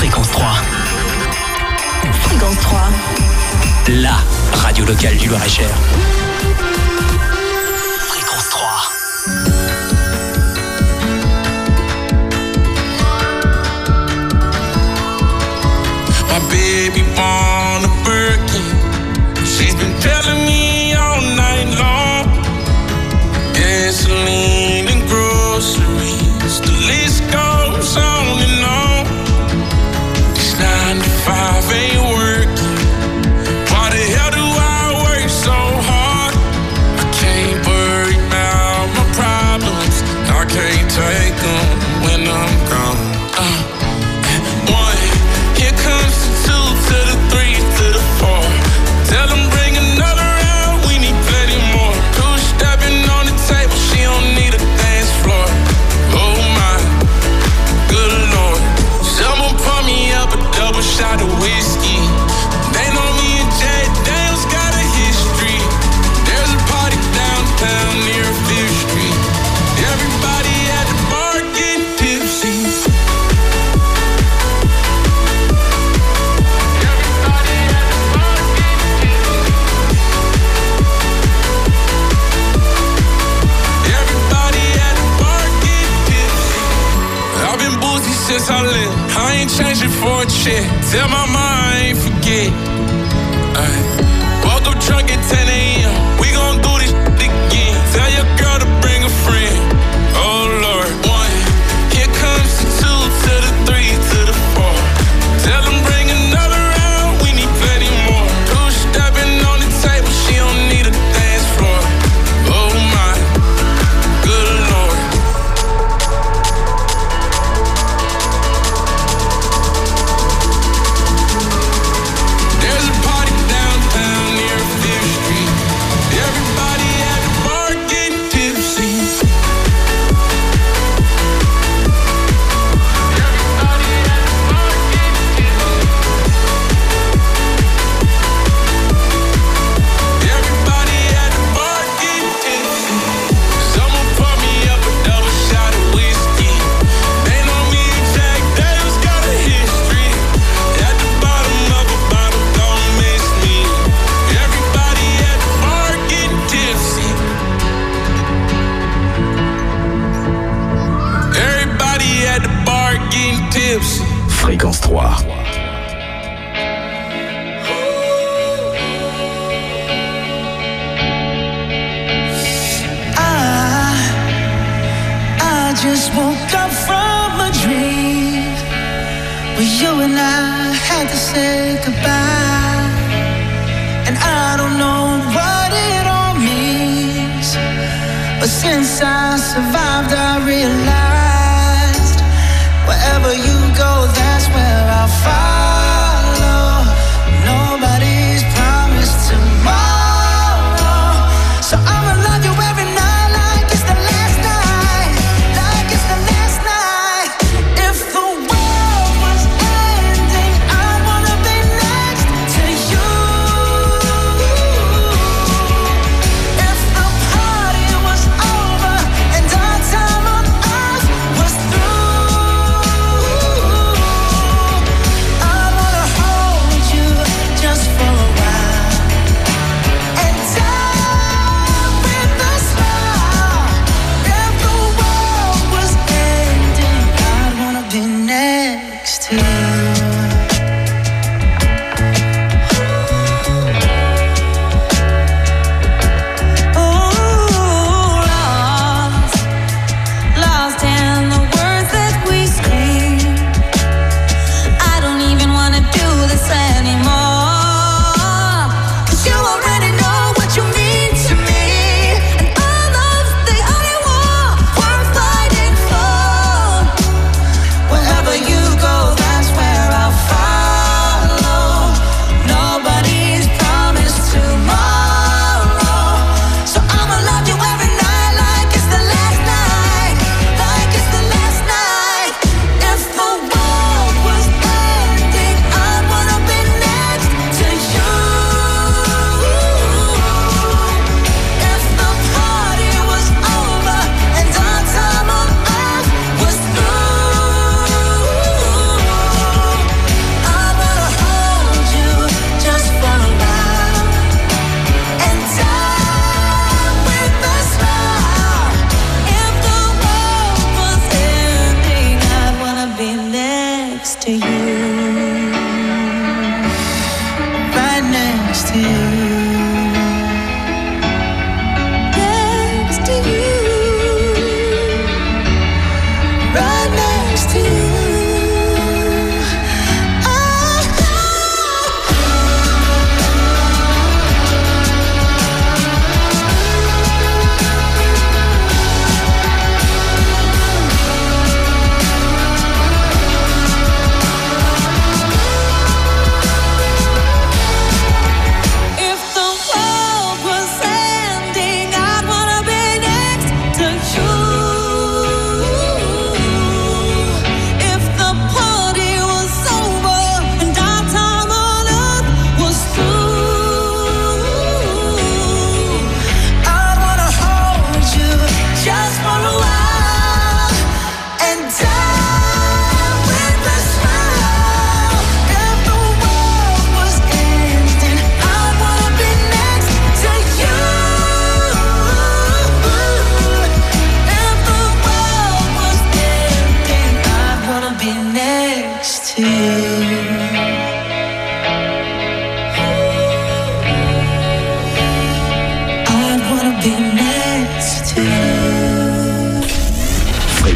Fréquence 3. Fréquence 3. La radio locale du Loir-et-Cher. Fréquence 3. My baby born a Birkin. She's been telling me all night long. Gasoline and groceries, the list goes on and on. This 9 to 5 ain't working. Why the hell do I work so hard? I can't worry about my problems. I can't take them when I'm gone. One, here comes the 2 to the 3 to the 4. Tell them bring another round, we need plenty more. 2 stepping on the table, she don't need a dance floor. Oh my, good lord. Someone pour me up a double shot of whiskey. They know me and Jay Daniels got a history. There's a party downtown near 5th Street. Everybody at the bar getting tipsy. Everybody at the bar getting tipsy. Everybody at the bar getting tipsy. I've been boozy since I left. I ain't changing for a check. Tell my mom I ain't forget. Woke up drunk at 10 a.m. We gon' do this again. Tell your girl to bring a friend. Oh Lord. 1, here comes the 2 to the 3 to the 4. Tell them bring another round, we need plenty more. 2 stepping on the table, she don't need a dance floor. Oh my, good lord. There's a party downtown near 5th Street. Everybody at the bar getting tipsy. Everybody at the bar getting tipsy. Everybody at the bar getting tipsy. Someone pour me up a double shot of whiskey. They know me and Jack Daniels got a history. At the bottom of a bottle, don't miss me. Everybody at the bar getting tipsy. Everybody at the bar getting tipsy. Fréquence 3. I just woke up from a dream where you and I had to say goodbye. And I don't know what it all means, but since I survived, I realized wherever you go, that's where I'll follow. Nobody's promised tomorrow, so I'ma love you every night like it's the last night, like it's the last night. If the world was ending, I wanna be next to you. If the party was over and our time on earth was through, I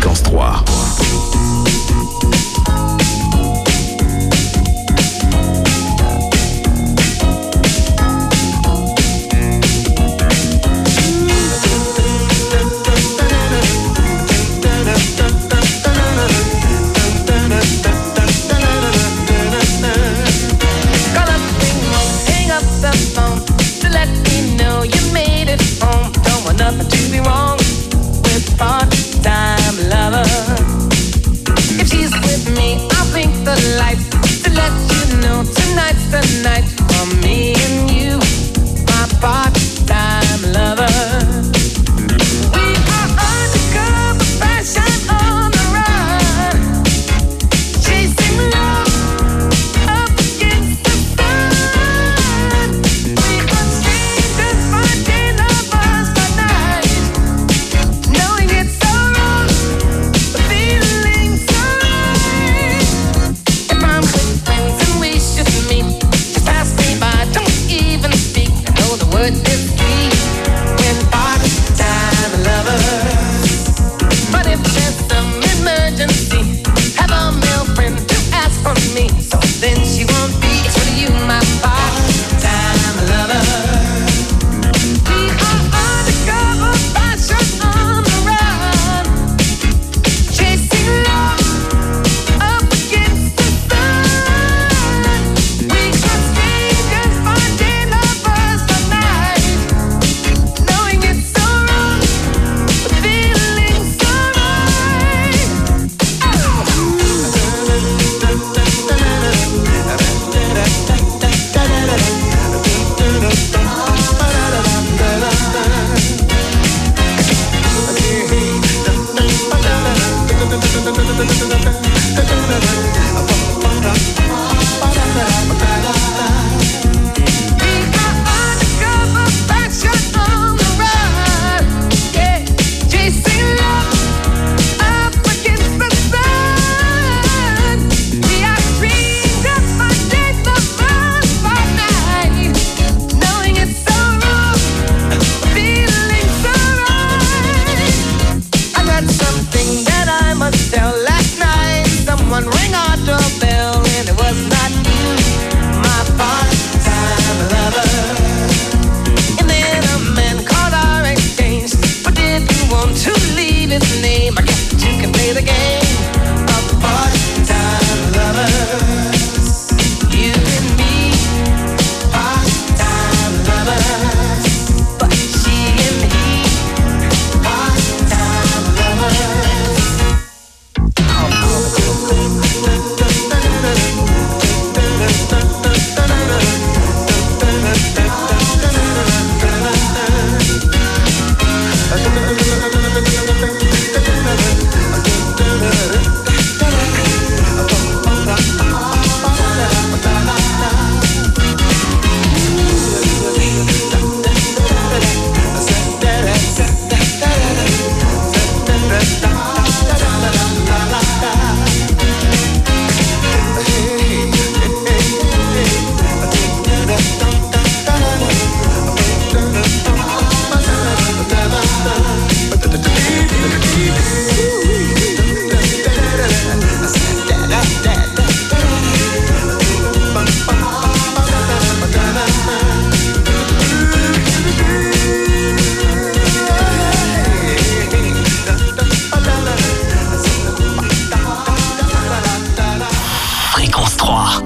Fréquence 3. Nothing to be wrong with part-time lover. If she's with me, I'll blink the lights to let you know tonight's the night for me and you, my part-time lover. We are undercover passion on the run, chasing love up against the sun. We are strangers finding lovers by night, knowing it's so wrong, but feeling so right. If I'm with friends and we should meet, just pass me by, don't even speak. I know the word is sweet when part-time lovers. But if there's some emergency, have a male friend to ask for me, so then she won't be for you, my part-time lover. We are undercover passion on the run, chasing love up against the sun. We are strangers finding lovers by night, knowing it's so wrong, but feeling so right. Undercover passion on the run, yeah, chasing love up against the sun. We are strangers finding lovers by night, knowing it's so wrong, feeling so right. I got something that I must tell. Last night, someone rang our doorbell, and it was not you, my part-time lover. And then a man called our exchange, but didn't want to leave his name. I guess that you can play the game of part-time lovers. You and me, part-time lovers. But she and he, part-time lovers. Fréquence 3.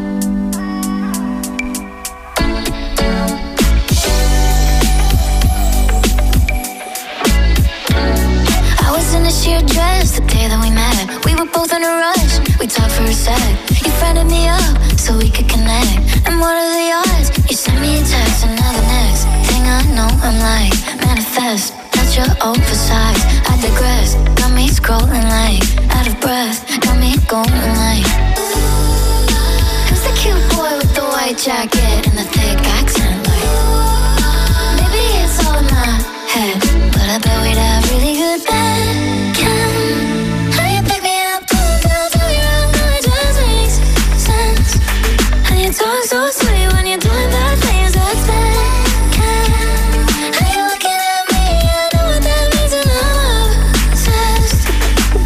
I was in a sheer dress the day that we met. We were both in a rush, we talked for a sec. You friended me up so we could connect. And what are the odds? You sent me a text, and now the next thing I know, I'm like, manifest. Not your oversized, I digress. Got me scrolling like, out of breath. Got me going like, who's the cute boy with the white jacket and the thick accent? Like, maybe it's all in my head, but I bet we'd have really good bed. How you pick me up, girl, tell me wrong, no, it just makes sense. And you talk so sweet when you're doing bad things, that's bad. How you looking at me, I know what that means, and I'm obsessed.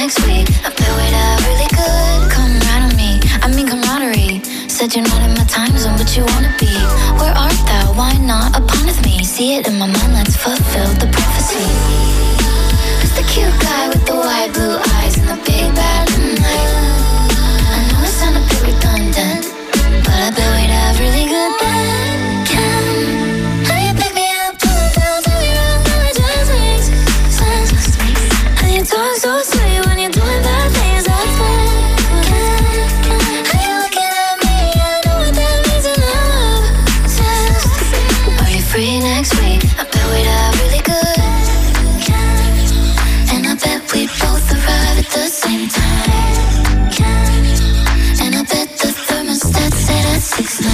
next week. I bet we'd have really good camaraderie. I mean camaraderie. Said you're not in my time zone, but you wanna be. Where art thou? Why not upon with me? See it in my mind, let's fulfill the prophecy. Who's the cute guy with the wide blue eyes and the big bad night? I know it sounds a bit redundant, but I bet we'd have really good then. How you pick me up, pull it down, tell me wrong, how it just makes sense. How you talk so sweet when you're doing bad things, that's bad. How you looking at me, I know what that means in love says. Are you free next week? I bet we'd have really good. And I bet we'd both arrive at the same time. And I bet the thermostat set at 6:9.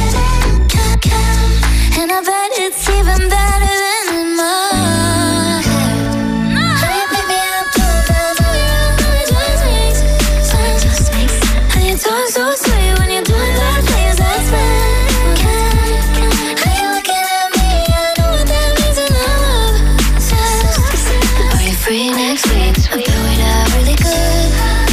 And I bet it's even better than in my head. How you pick me up, pull it down, tell me wrong, how it just makes sense. How you talk so sweet when you're doing bad things, that's bad. How you looking at me, I know what that means in love says. Are you free next week? I bet we'd have really good.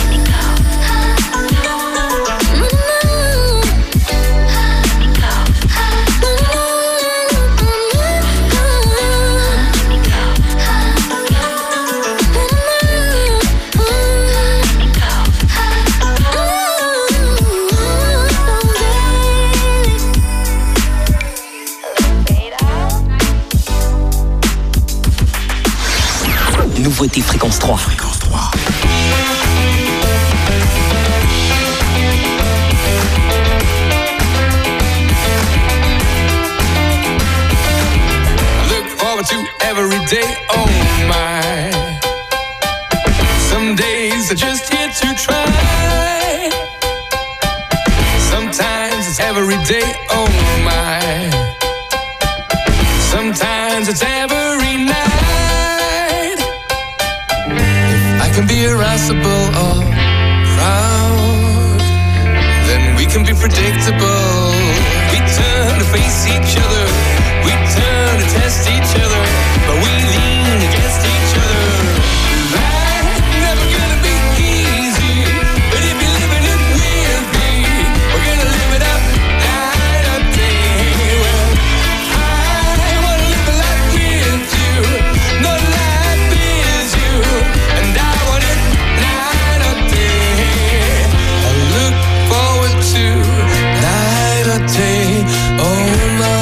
Nouveauté Fréquence 3. Fréquence 3. Look forward to every day, oh my. Some days are just here to try. Sometimes it's every day, oh my. Sometimes it's every night. If I can be irascible or proud, then we can be predictable. We turn to face each other, we turn to test each other, but we lean against each other. Life's never gonna be easy, but if you're living it with me, we're gonna live it up night or day. Well, I wanna live a life with you, no life is you, and I want it night or day. I look forward to night or day, oh my.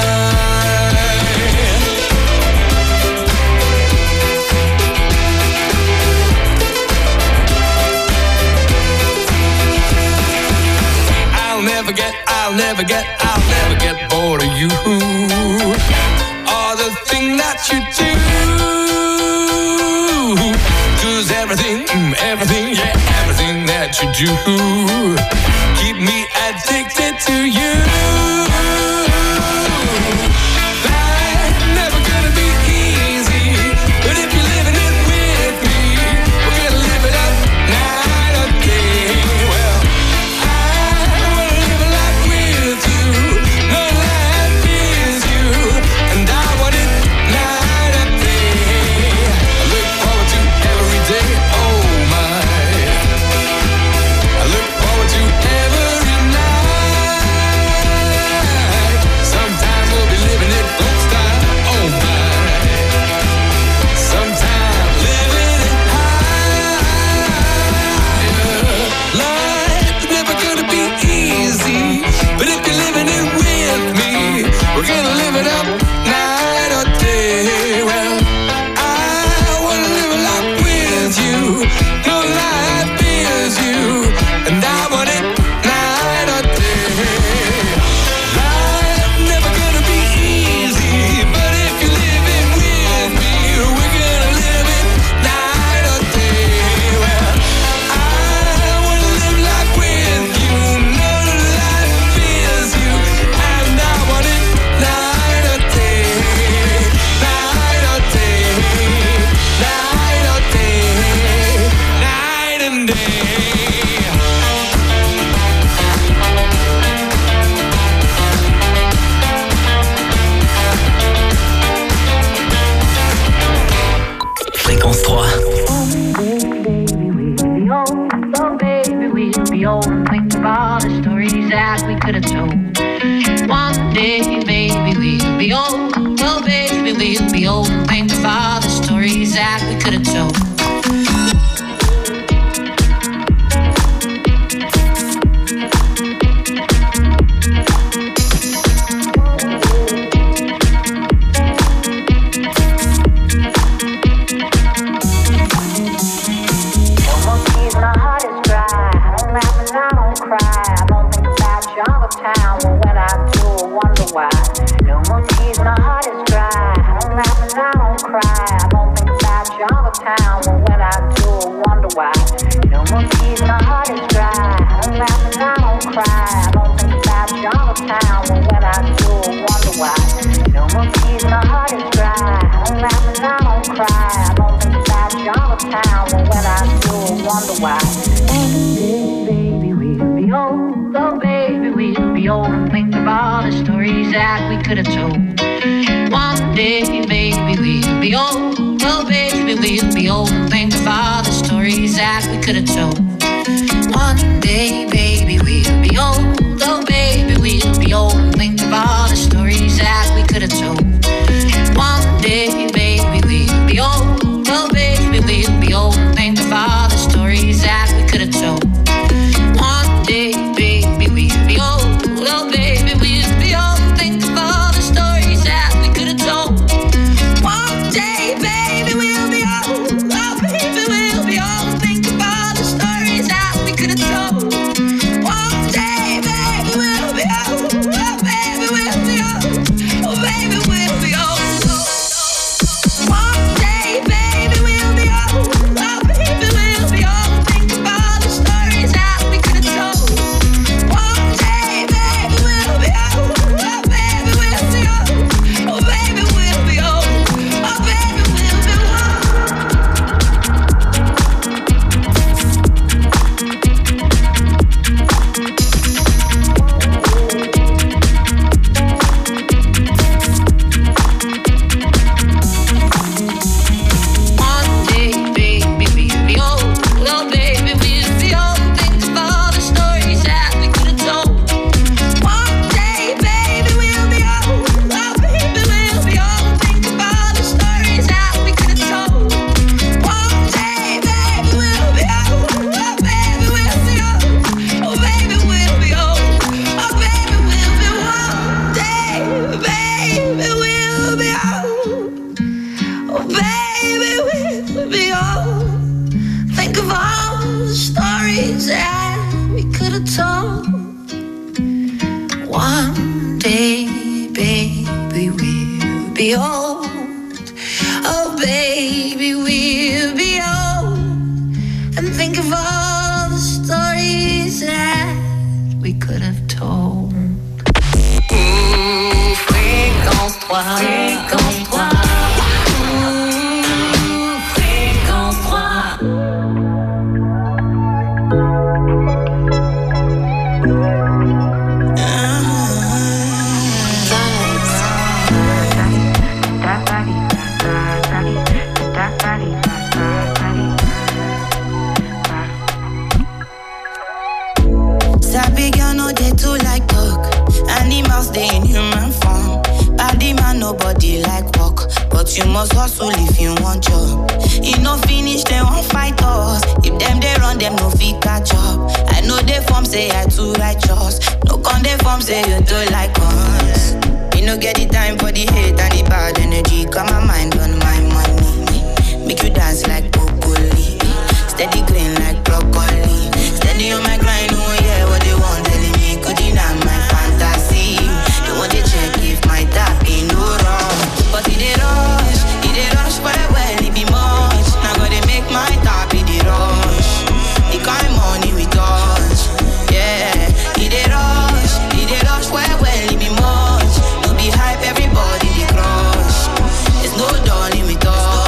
I'll never get bored of you. All the thing that you do, 'cause everything that you do, keep me addicted to you. Life's never gonna be easy, but if you're living it with me, we're gonna live it up night or day. Well, I wanna live a life with you, no life is you, and I want it night or day. I look forward to every day, oh my. I look forward to every night. Sometimes we'll be living it don't stop, oh my. Sometimes living it high. Life's never gonna be easy, but if you're living it with me, we're gonna live it up night or day. Well, I wanna live a life with you, no life is you, and I want it night or day. Life's never gonna be easy, but if you live it with me, we're gonna live it night or day. Well, I wanna live life with you, no life is you, and I want it night or day, night or day, night or day. I wonder why. One day, baby, we'll be old. Oh, baby, we'll be old. And think of all the stories that we could have told. One day, baby, we'll be old. Oh, baby, we'll be old. And think of all the stories that we could have told. One day, baby, we'll be old. Oh, baby, we'll be old. And think of all the stories that we could have told. One day, baby, we'll be old. Oh, baby, we'll be old. And think of all the stories that we could have told. One day, baby, we'll be old. Oh, baby, we'll be old. And think of all the stories that we could have told. One day, baby, we'll be old. Oh, baby, we'll be old. And think of all the stories that we could have told. One day, baby, we'll be old. Oh, baby, we'll be old. Oh, baby, we'll be old. One day, baby, we'll be old. Oh, baby, we'll be old. Think of all the stories that we could have told. One day, baby, we'll be old. Oh, baby, we'll be old. Oh, baby, we'll be old. Oh, baby, we'll be One day, baby, we'll be old. Oh, baby, we'll be old. Think of all the stories that we could have told. One day, baby, we'll be old. Oh, baby, we'll be old. Think of all the stories that we could have told. One day, baby, we'll be old. Oh, baby, we'll be old. Oh, baby, we'll be old. Oh, baby, we'll be one day, baby, we'll be old. Oh, baby, we'll be old. Think of all the stories that we could have told. One day, baby, we'll be old. Oh, baby, we'll be old. And think of all the stories that we could have told. Fréquence 3, fréquence 3. Fréquence 3. Sabi girl no dey too like talk. Animals dey in human form. Body man nobody like work, but you must hustle if you want job. You no finish they won't fight us. If them they run them no fit catch up. I know they form say I too righteous. No con they form say you too like us. You no get the time for the hate and the bad energy. Got my mind on my money. Make you dance like broccoli. Steady green like broccoli. Steady on my grind, oh yeah, what they want telling me could deny my fantasy. They want to check if my tap ain't no wrong. But it rush, well, it be much. Now gotta make my tap in the rush. The kind money we touch, yeah. It rush, well, it be much. No be hype, everybody they crush. There's no darling with us.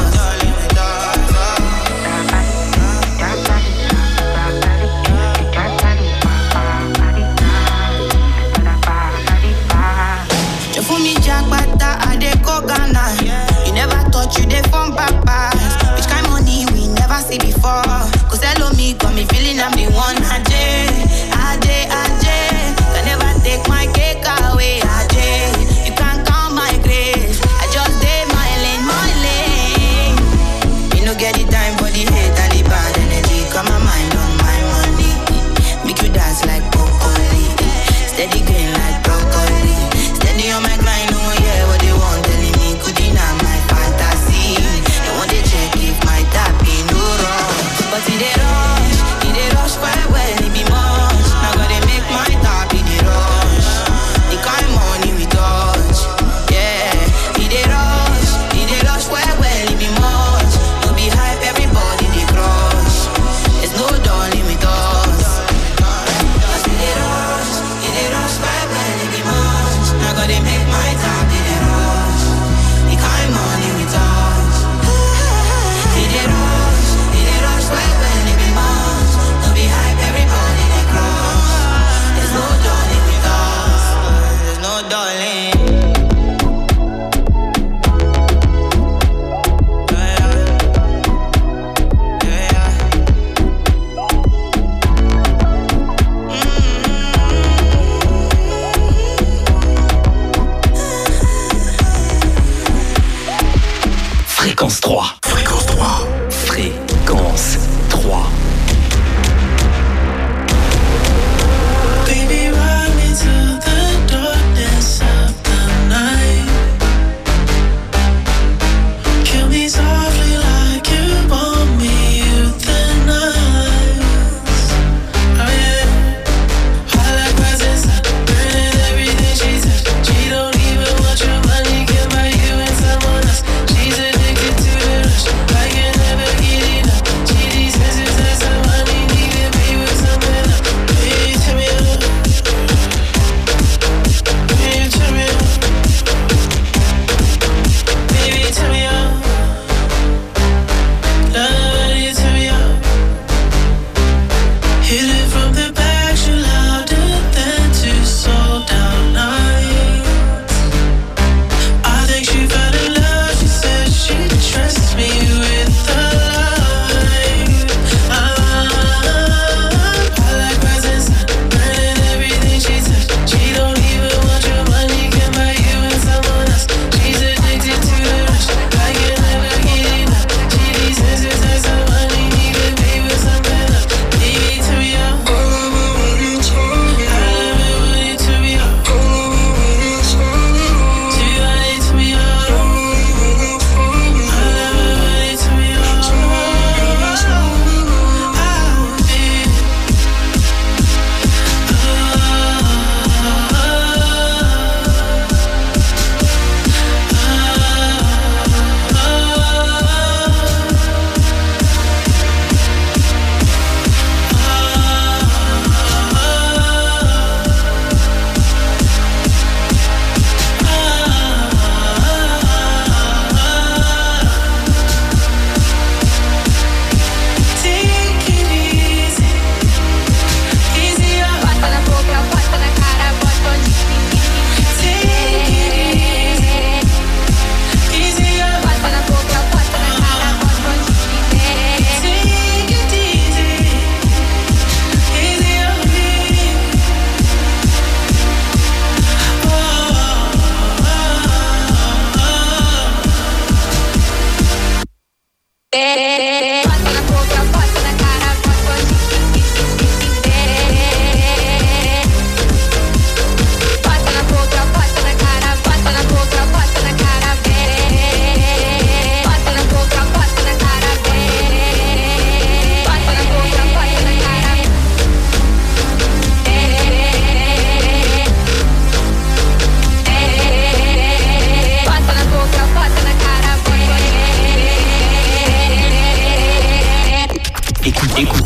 You never thought you dey from papa. Which kind money we never see before. Cause hello me, got me feeling I'm the one. Ajay. Can never take my cake away. Ajay. You can't count my grace. I just did my lane. You no get the time for the hate and the bad energy. Got my mind on my money. Make you dance like broccoli. Steady green like broccoli. Steady on my grind, oh yeah, what they want telling me could deny my fantasy. They want to check if my tap ain't no wrong. But it they rush, well, it be much. Now gotta make my tap in the rush. The kind money we touch, yeah. It they rush, well, it be much. No be hype, everybody they crush. There's no darling with us. Cause it they rush, well, it be much. Now gotta make my tap.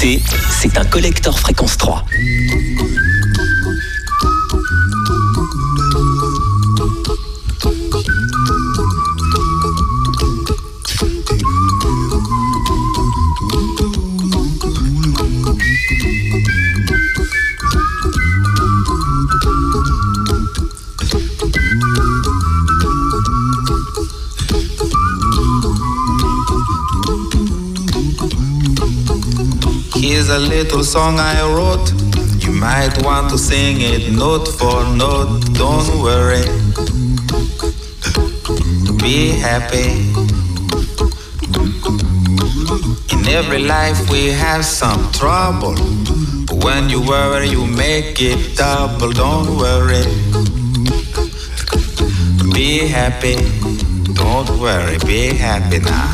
écoutez, c'est un collector Fréquence 3. Here's a little song I wrote. You might want to sing it note for note. Don't worry, be happy. In every life we have some trouble, but when you worry you make it double. Don't worry, be happy. Don't worry, be happy now.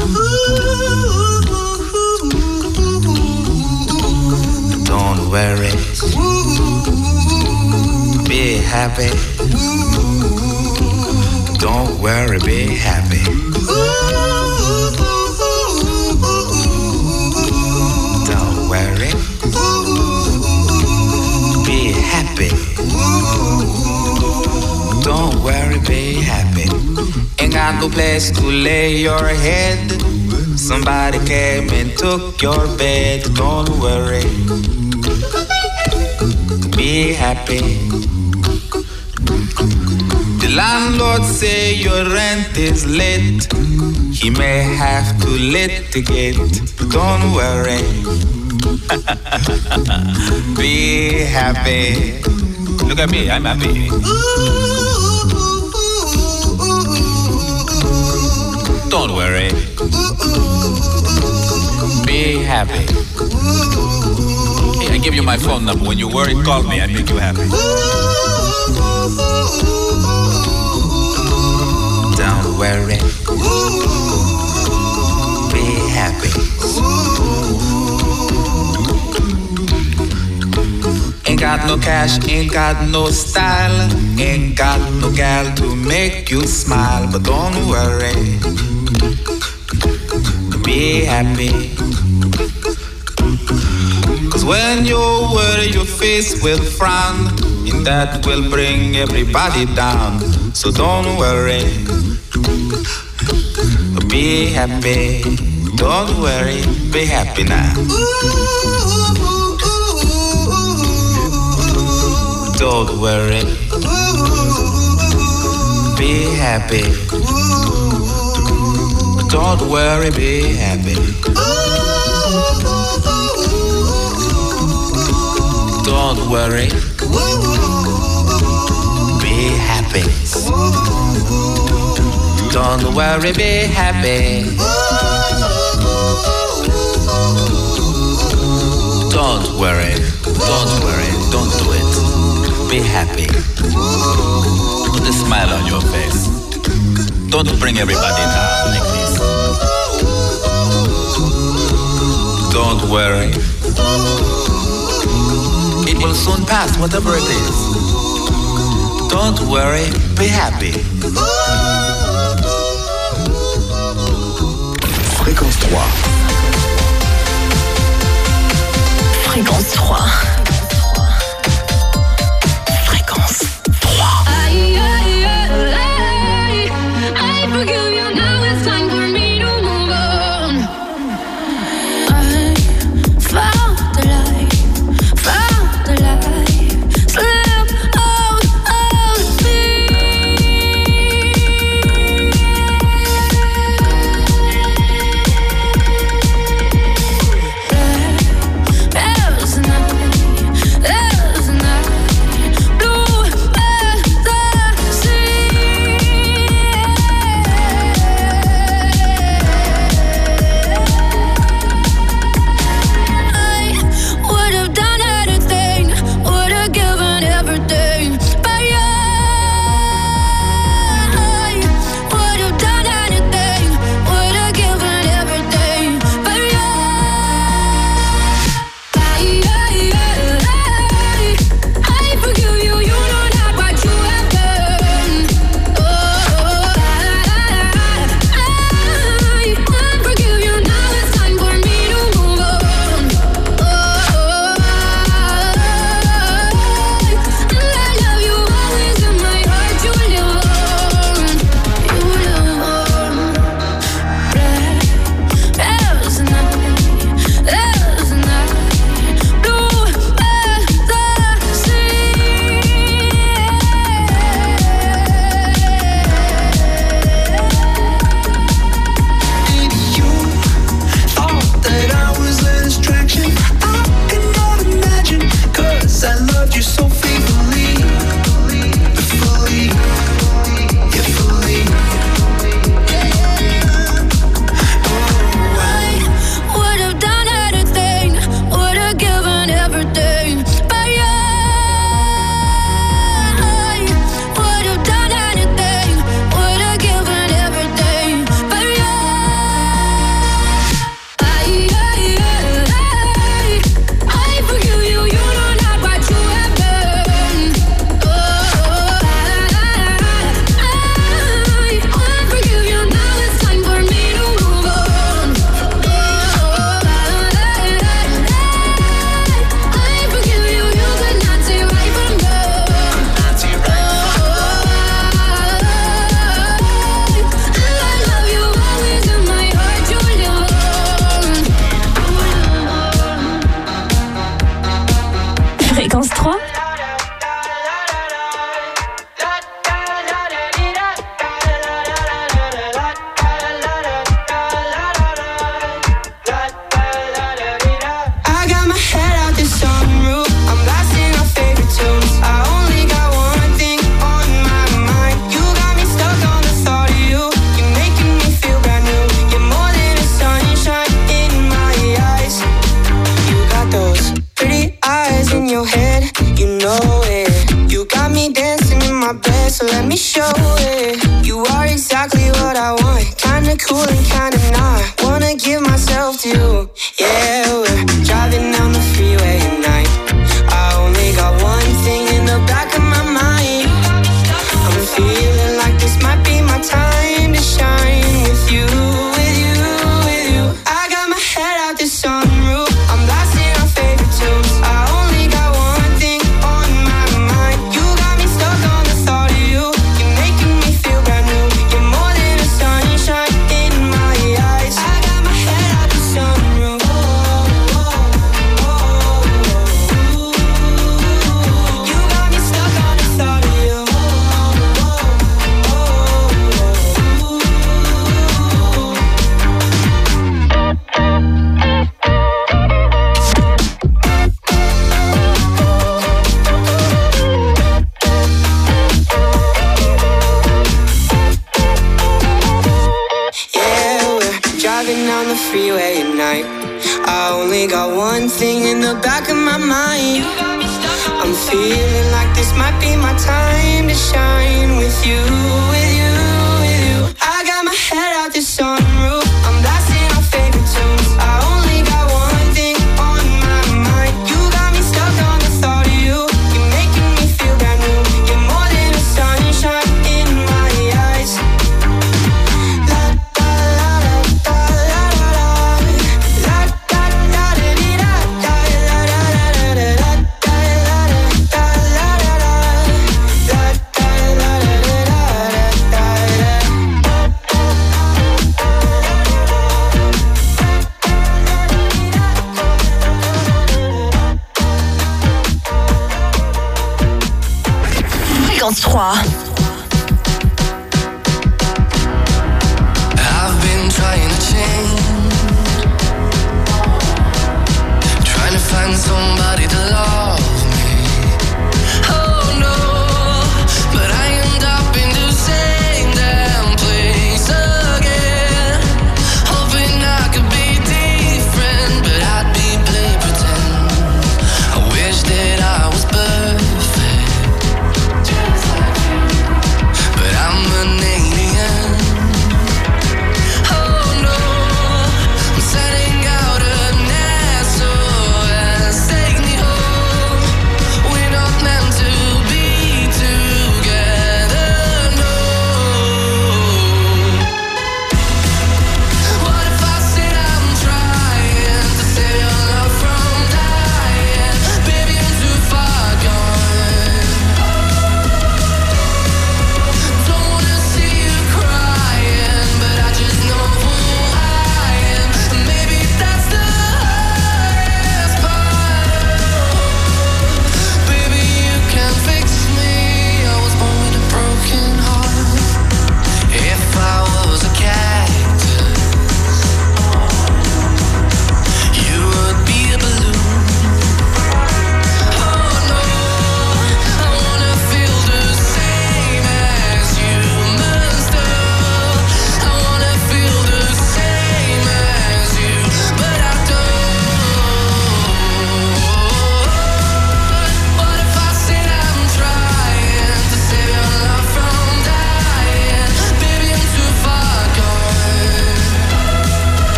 Don't worry, be happy. Don't worry, be happy. Don't worry, be happy. Don't worry, be happy. Ain't got no place to lay your head. Somebody came and took your bed. Don't worry, be happy. The landlord say your rent is late. He may have to litigate. Don't worry, be happy. Look at me, I'm happy. Don't worry, be happy. Hey, I give you my phone number. When you worry, call me. I make you happy. Don't worry, be happy. Ain't got no cash, ain't got no style, ain't got no gal to make you smile. But don't worry, be happy. Cause when you worry your face will frown, and that will bring everybody down. So don't worry, be happy. Don't worry, be happy now. Don't worry, be happy. Don't worry, be happy. Don't worry, be happy. Don't worry, be happy. Don't worry, don't do it. Be happy. Put a smile on your face. Don't bring everybody down like this. Don't worry, it will soon pass, whatever it is. Don't worry, be happy. Fréquence 3. Fréquence 3. Fréquence 3. I forgive you, now it's time for me to move on. I found the light, slip out of me. There's nothing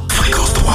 Fréquence 3.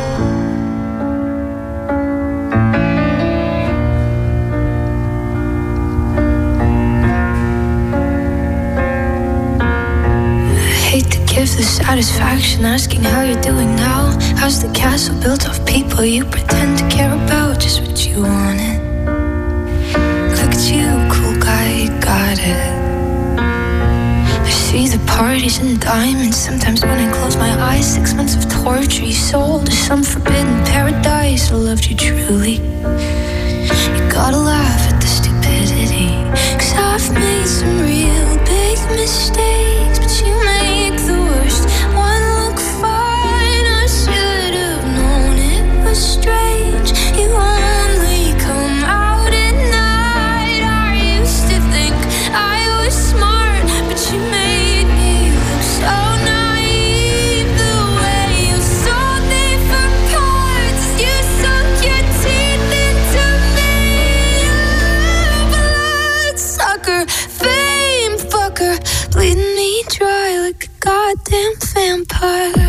Give the satisfaction asking how you're doing now. How's the castle built of people you pretend to care about? Just what you wanted. Look at you, cool guy, you got it. I see the parties and diamonds. Sometimes when I close my eyes, 6 months of torture you sold to some forbidden paradise. I loved you truly. You gotta laugh at the stupidity, 'cause I've made some real big mistakes, but you make the worst one look fine. I should have known it was strange. You only come out at night. I used to think I was smart, but you made me look so naive. The way you sold me for parts, you sunk your teeth into me. Bloodsucker, fame fucker, bleeding me dry like a goddamn vampire.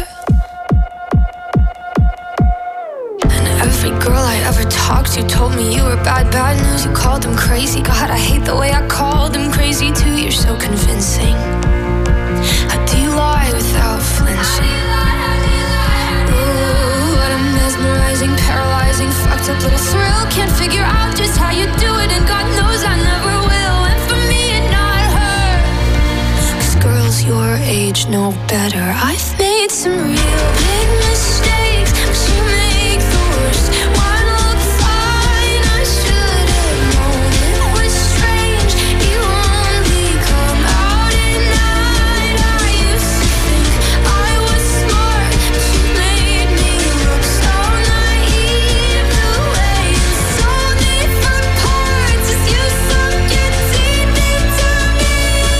And every girl I ever talked to told me you were bad news. You called them crazy. God, I hate the way I called them crazy too. You're so convincing. How do you lie without flinching? Ooh, what a mesmerizing, paralyzing, fucked up little thrill. Can't figure out just how you do it, and God knows I never will. And for me and not her, 'cause girls your age know better. I've made some real big mistakes, but you make the worst one look fine. I should have known it was strange. You only come out at night. I used to think I was smart, but you made me look so naive. The way you sold me for parts is you sunk your teeth into me.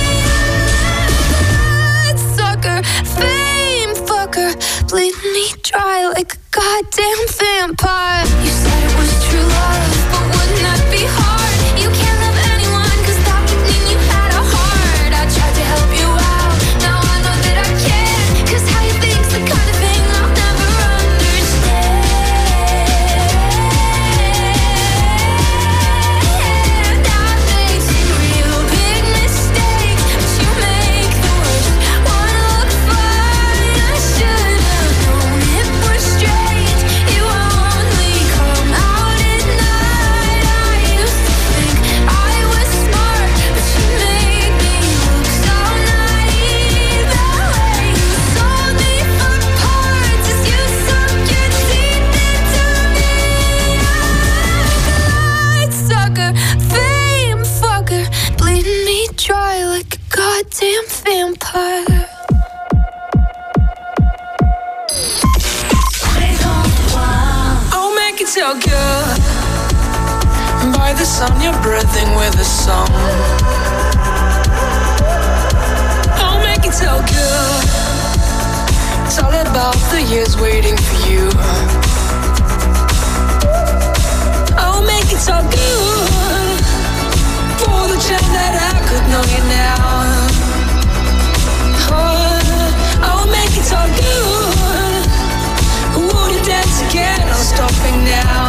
Bloodsucker, fame fucker, bleeding me dry like a goddamn vampire. You said it was true love, but wouldn't that be hard? You can't love anyone, 'cause that would mean you had a heart. I tried to help you out, now I know that I can't, 'cause how you think's the kind of thing I'll never understand. I've made some real big mistakes, but you make the worst one look fine. I should have known it was strange. You only come out at night. I used to think I was smart, but you made me look so naive. The way you sold me for parts is you sunk your teeth into me. Bloodsucker, fame fucker, bleeding me dry like a goddamn vampire. I'll make it so good. By the sun, you're breathing with the song. I'll make it so good. It's all about the years waiting for you. I'll make it so good. For the chance that I could know you now. Oh, I'll make it so good. Would you dance again? No stopping now.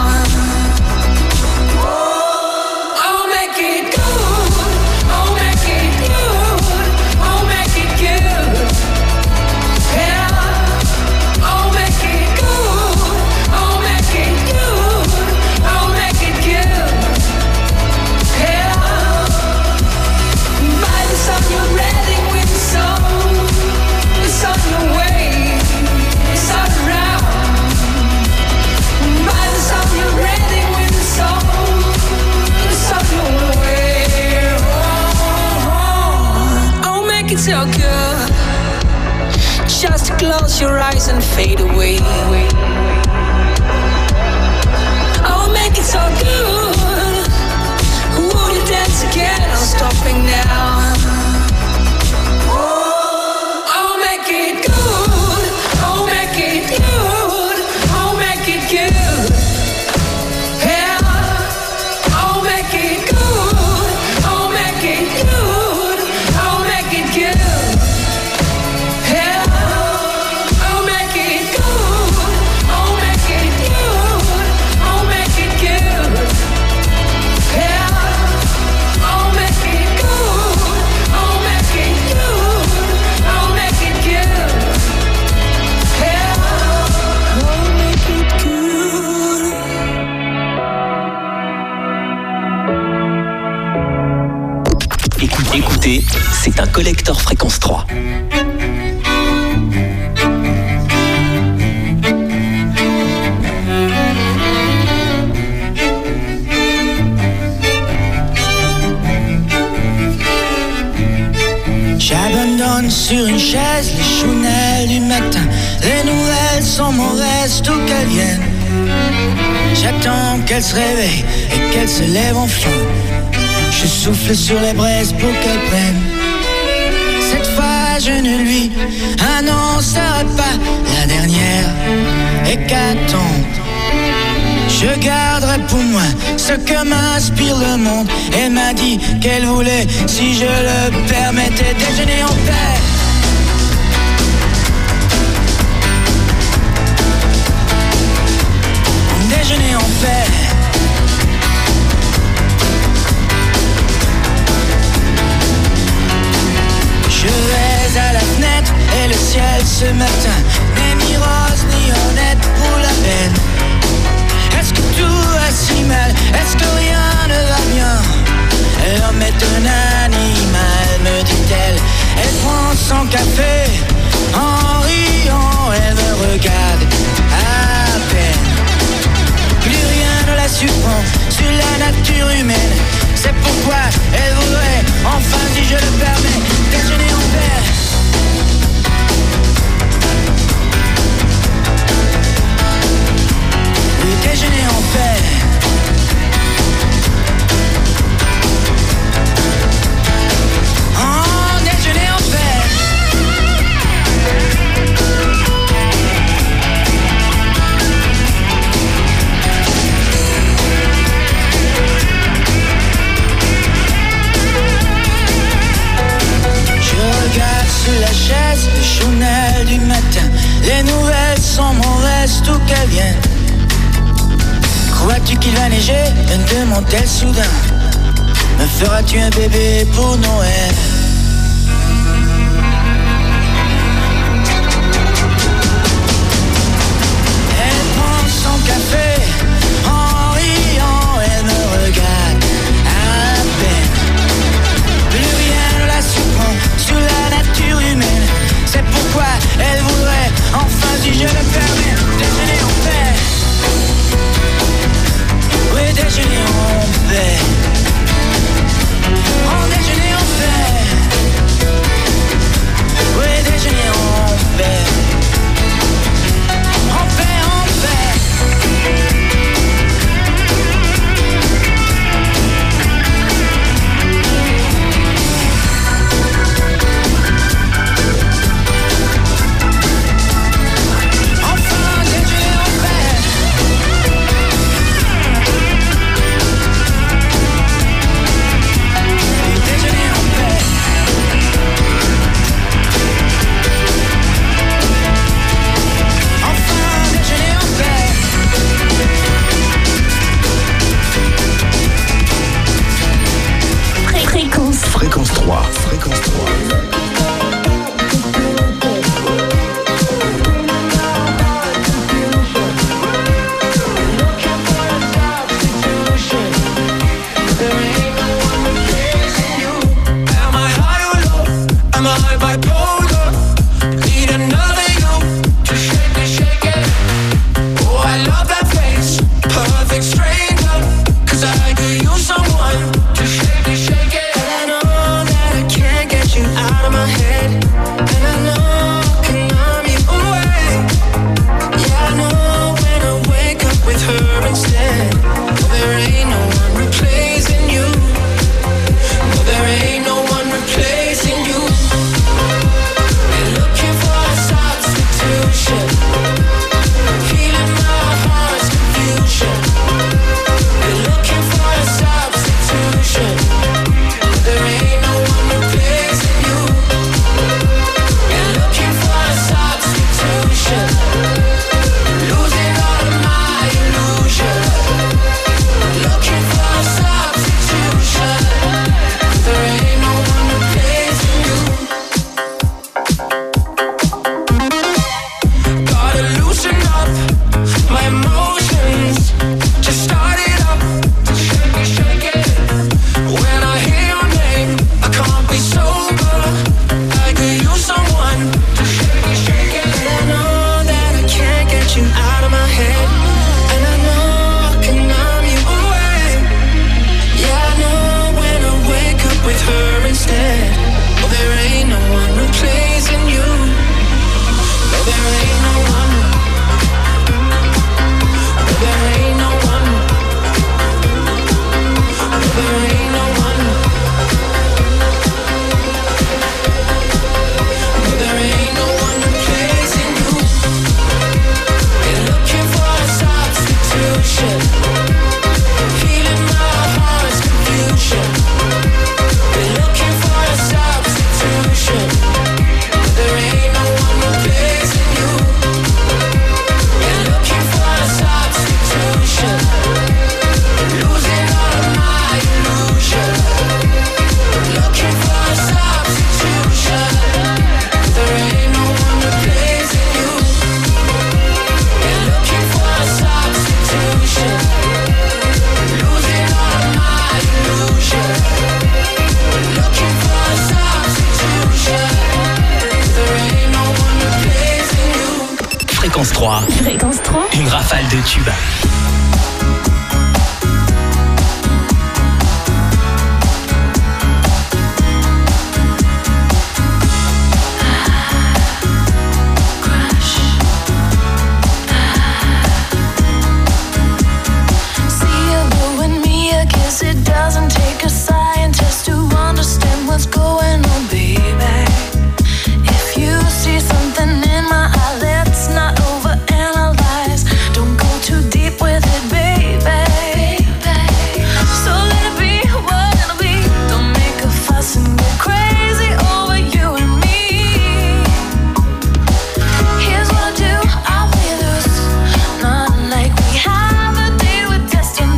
I'll make it good. I'll make it good. I'll make it good. Yeah. I'll make it good. I'll make it good. I'll make it good. Yeah. By the sun you're ready with the sun. It's on your way. It's all around. By the sun you're ready with the sun. It's on your way. Oh, I'll make it so good. Just close your eyes and fade away. I'll make it so good. Would you dance again? No stopping now. I'll make it good. I'll make it good. I'll make it good. Yeah. I'll make it good. I'll make it good. I'll make it good. Yeah. I'll make it good. c'est un collector fréquence 3. J'abandonne sur une chaise les chounelles du matin. Les nouvelles sont mauvaises, d'où qu'elles viennent. J'attends qu'elle se réveille et qu'elle se lève enfin. Je souffle sur les braises pour qu'elle prenne. Cette fois je ne lui annoncerai pas la dernière hécatombe. Je garderai pour moi ce que m'inspire le monde. Elle m'a dit qu'elle voulait, si je le permettais, déjeuner en paix. Déjeuner en paix. Je vais à la fenêtre et le ciel ce matin n'est ni rose ni honnête pour la peine. Est-ce que tout va si mal? Est-ce que rien ne va bien? L'homme est un animal, me dit-elle. Elle prend son café en riant, elle me regarde à peine. Plus rien ne la surprend sur la nature humaine. C'est pourquoi elle voudrait, enfin si je le permets, déjeuner en paix. Oui, déjeuner en paix. Oh, déjeuner en paix. Sous la chaise, le chounel du matin. Les nouvelles sont mauvaises, d'où qu'elles viennent. Crois-tu qu'il va neiger? Me demande-t-elle soudain. Me feras-tu un bébé pour Noël? Elle prend son café en riant, elle me regarde à peine. Plus rien ne la surprend sous la nature humaine. C'est pourquoi elle voudrait, enfin si je le permets, déjeuner en paix. Oui, déjeuner en paix. Oh, déjeuner en paix. 3. Fréquence 3. Une rafale de tubes. It doesn't take a scientist to understand what's going on, baby. If you see something in my eye, let's not overanalyze. Don't go too deep with it, baby. So let it be what it'll be. Don't make a fuss and get crazy over you and me. Here's what I do, I'll play loose. Not like we have a date with destiny.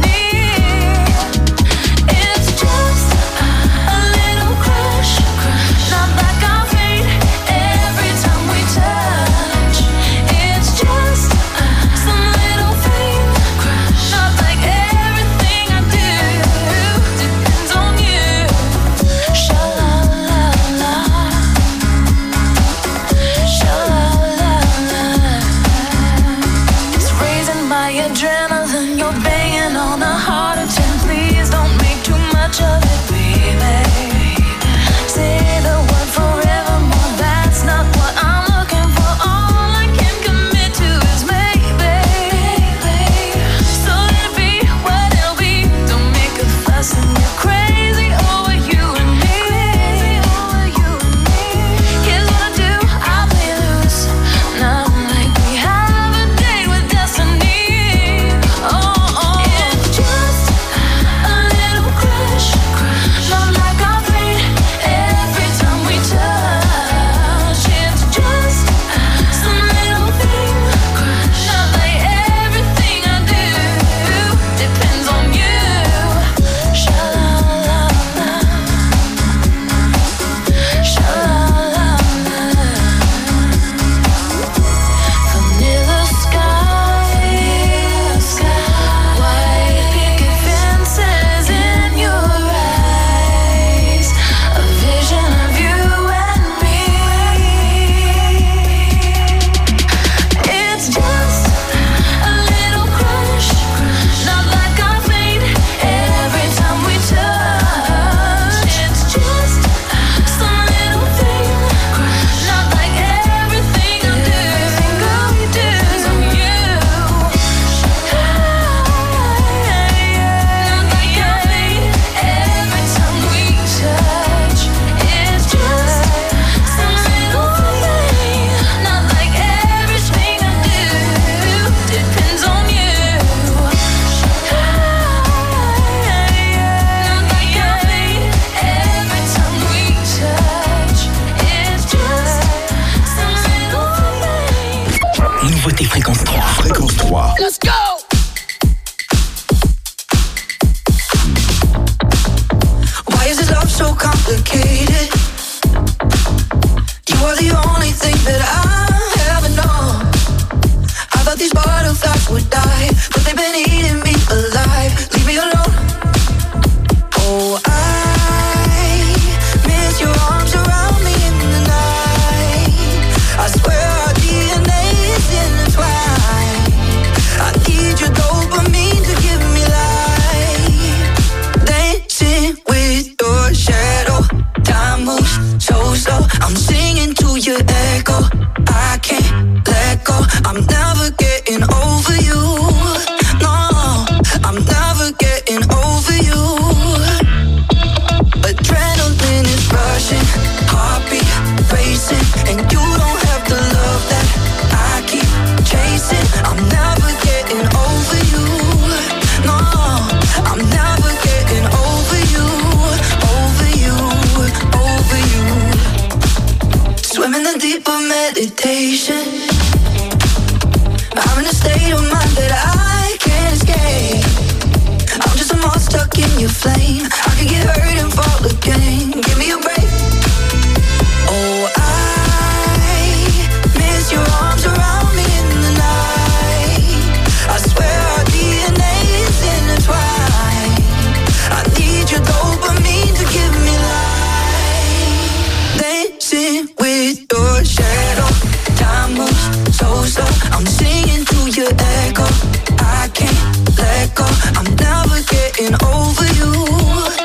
Adrenaline, you're banging on a heart of 10. Please don't make too much of it, baby. Say the word forevermore. That's not what I'm looking for. All I can commit to is maybe. So let it be what it'll be. Don't make a fuss and get crazy over you and me. Here's what I do, I'll play loose. Not like we have a date with destiny. Nouveauté Fréquence 3. Fréquence 3. Let's go! Why is this love so complicated? You are the only thing that I ever know. I thought these butterflies would die, but they've been eating me alive. Leave me alone. Oh, I miss your arms around me in the night. I swear our DNA is intertwined. I need your dopamine to give me life. Dancing with your shadow. Time moves so slow. I'm singing to your echo. I can't let go. I'm never getting over you. No, I'm never getting over you. Adrenaline is rushing, heartbeat racing, and you don't have the love that I keep chasing. I'm never getting over you. No, I'm never getting over you, over you, over you. Swim in the deep of meditation. I'm in a state of mind that I can't escape. I'm just a moth stuck in your flame. I could get hurt and fall again. Give me a break. Oh, I miss your arms around me in the night. I swear our DNA is intertwined. I need your dopamine to give me life. Dancing with your shadow. Time moves so slow. I'm singing I can't let go. I'm never getting over you.